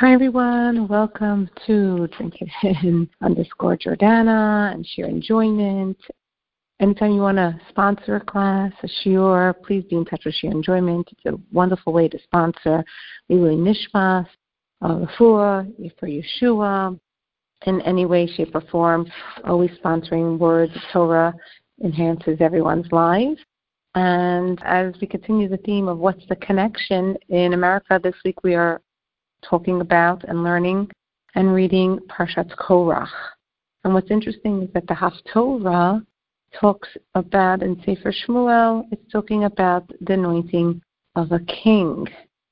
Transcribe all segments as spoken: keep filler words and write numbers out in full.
Hi everyone, welcome to Drink It In underscore Jordana and Share Enjoyment. Anytime you want to sponsor a class, a shiur, please be in touch with Share Enjoyment. It's a wonderful way to sponsor Lili Nishmas, Refuah, for Yeshua, in any way, shape, or form. Always sponsoring words of Torah enhances everyone's lives. And as we continue the theme of what's the connection in America, this week we are talking about and learning and reading Parshat Korach. And what's interesting is that the Haftorah talks about, in Sefer Shmuel, it's talking about the anointing of a king.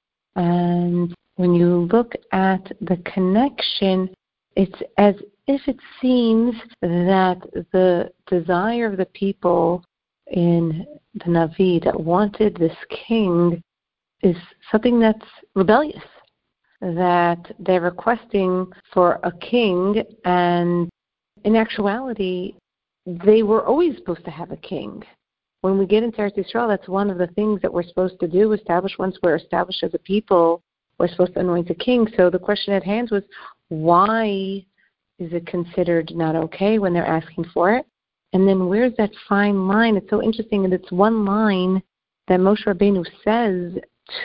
And when you look at the connection, it's as if it seems that the desire of the people in the Navi that wanted this king is something that's rebellious, that they're requesting for a king, and in actuality, they were always supposed to have a king. When we get into Eretz Yisrael, that's one of the things that we're supposed to do, establish once we're established as a people, we're supposed to anoint a king. So the question at hand was, why is it considered not okay when they're asking for it? And then where's that fine line? It's so interesting, and it's one line that Moshe Rabbeinu says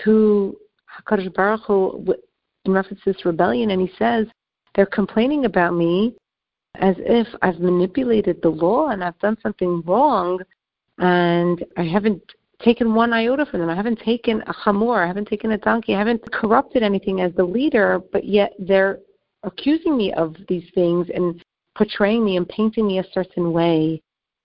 to HaKadosh Baruch Hu in reference to this rebellion, and he says, they're complaining about me as if I've manipulated the law and I've done something wrong, and I haven't taken one iota from them. I haven't taken a chamor, I haven't taken a donkey, I haven't corrupted anything as the leader, but yet they're accusing me of these things and portraying me and painting me a certain way.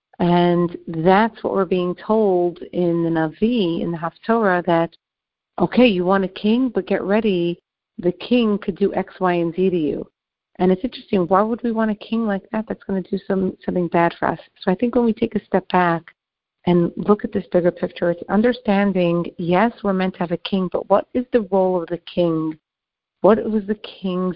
And that's what we're being told in the Navi, in the Haftorah, that, okay, you want a king, but get ready, the king could do X, Y, and Z to you. And it's interesting, why would we want a king like that that's going to do some something bad for us? So I think when we take a step back and look at this bigger picture, it's understanding, yes, we're meant to have a king, but what is the role of the king? What was the king's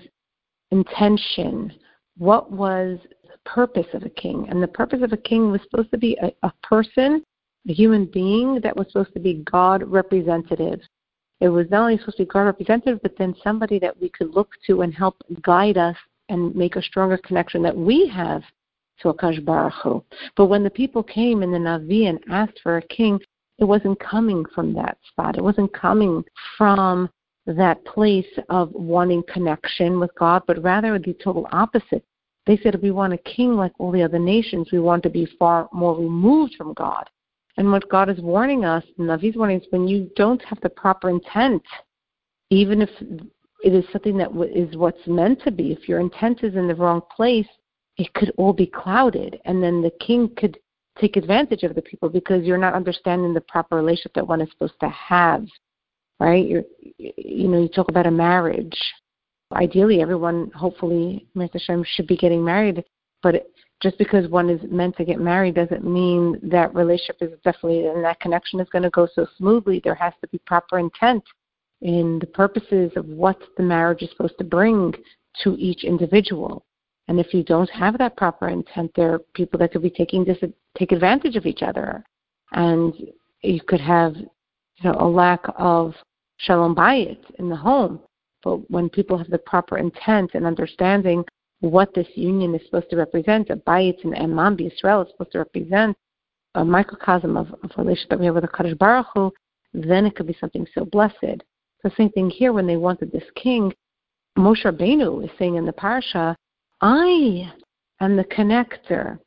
intention? What was the purpose of a king? And the purpose of a king was supposed to be a, a person, a human being that was supposed to be God representative. It was not only supposed to be God representative, but then somebody that we could look to and help guide us and make a stronger connection that we have to HaKadosh Baruch Hu. But when the people came in the Navi and asked for a king, it wasn't coming from that spot. It wasn't coming from that place of wanting connection with God, but rather the total opposite. They said, we want a king like all the other nations. We want to be far more removed from God. And what God is warning us, and Navi's warning is, when you don't have the proper intent, even if it is something that is what's meant to be, if your intent is in the wrong place, it could all be clouded. And then the king could take advantage of the people because you're not understanding the proper relationship that one is supposed to have, right? You're, you know, you talk about a marriage. Ideally, everyone, hopefully, Mister Hashem, should be getting married, but it, just because one is meant to get married doesn't mean that relationship is definitely, and that connection is going to go so smoothly. There has to be proper intent in the purposes of what the marriage is supposed to bring to each individual. And if you don't have that proper intent, there are people that could be taking dis- take advantage of each other. And you could have, you know, a lack of shalom bayit in the home. But when people have the proper intent and understanding what this union is supposed to represent, a bayit and Emam B'Yisrael is supposed to represent, a microcosm of, of relationship that we have with the HaKadosh Baruch Hu, then it could be something so blessed. The same thing here, when they wanted this king, Moshe Rabbeinu is saying in the parsha, I am the connector.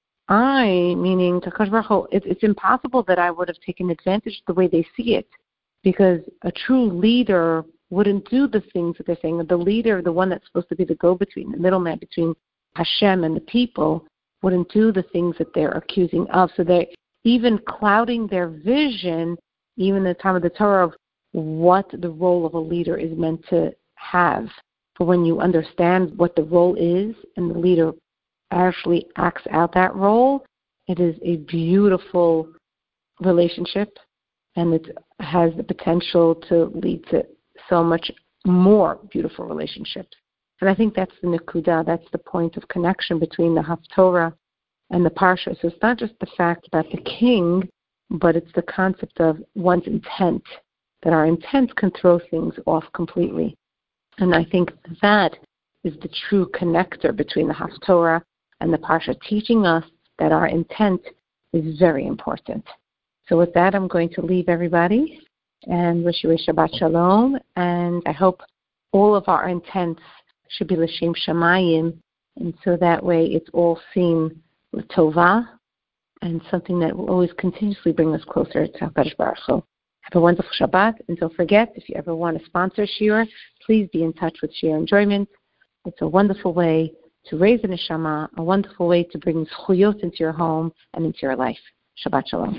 I, meaning the HaKadosh Baruch Hu, it, it's impossible that I would have taken advantage the way they see it, because a true leader wouldn't do the things that they're saying. The leader, the one that's supposed to be the go-between, the middleman between Hashem and the people, wouldn't do the things that they're accusing of. So they're even clouding their vision, even at the time of the Torah, of what the role of a leader is meant to have. But when you understand what the role is and the leader actually acts out that role, it is a beautiful relationship, and it has the potential to lead to so much more beautiful relationships. And I think that's the Nekuda, that's the point of connection between the Haftorah and the Parsha. So it's not just the fact about the king, but it's the concept of one's intent, that our intent can throw things off completely. And I think that is the true connector between the Haftorah and the Parsha, teaching us that our intent is very important. So with that, I'm going to leave everybody and wish you a Shabbat Shalom. And I hope all of our intents should be L'Shem Shamayim, and so that way it's all seen L'Tovah and something that will always continuously bring us closer to HaKadosh Baruch Hu. Have a wonderful Shabbat, and don't forget, if you ever want to sponsor Shiur, please be in touch with Shiur Enjoyment. It's a wonderful way to raise a neshama, a wonderful way to bring zchuyot into your home and into your life. Shabbat Shalom.